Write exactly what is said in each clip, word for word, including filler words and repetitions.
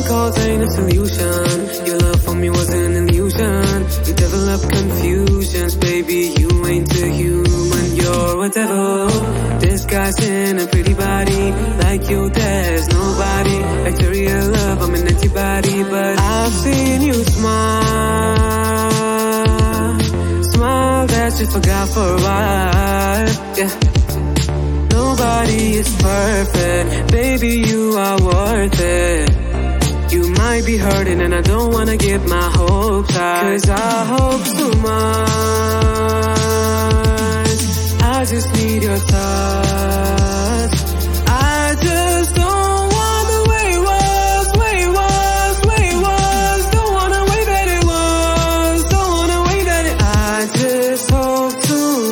calls ain't a solution. Your love for me was an illusion. You develop confusions, baby, you ain't a human. You're a devil, disguising a pretty body. Like you, there's nobody. Bacterial love, I'm an antibody. But I've seen you smile, smile that you forgot for a while, yeah. Nobody is perfect, baby, you are worth it. You might be hurting and I don't wanna give my hopes high, cause I hope too much. I just need your touch. I just don't want the way it was, way it was, way it was. Don't want the way that it was, don't want the way that it. I just hope too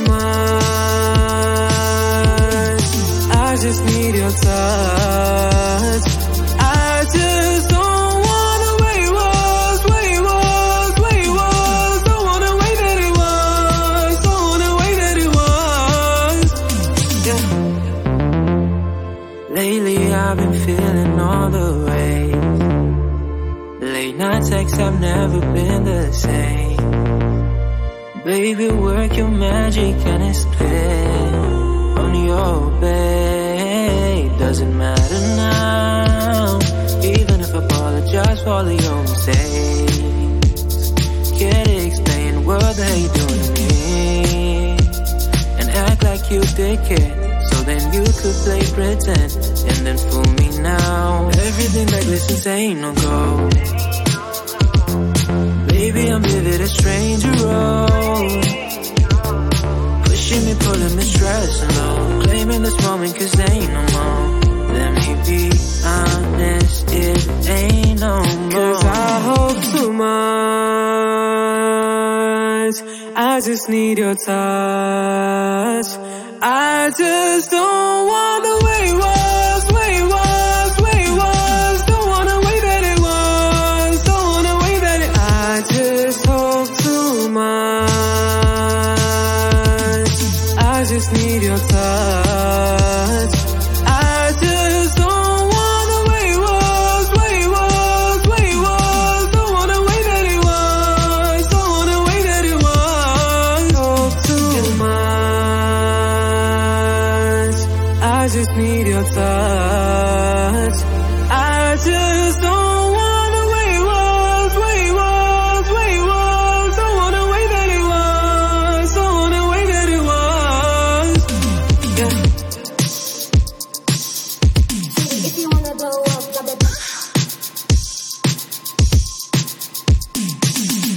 much. I just need your touch. I just don't want the way it was, way it was, way it was. Don't want the way that it was, don't want the way that it was, yeah. Lately I've been feeling all the ways. Late night texts have never been the same. Baby, work your magic and it's clear. On your bed, doesn't matter now. Even if I apologize for all of your mistakes, can't explain what they doing to me and act like you did care. So then you could play pretend and then fool me now. Everything that glistens ain't no gold. Baby, I'm vivid as stranger road. Pushing me, pulling me, stressing low. Claiming this moment cause they ain't no more. Let me be honest, it ain't no more. Cause I hope too much. I just need your touch. I just don't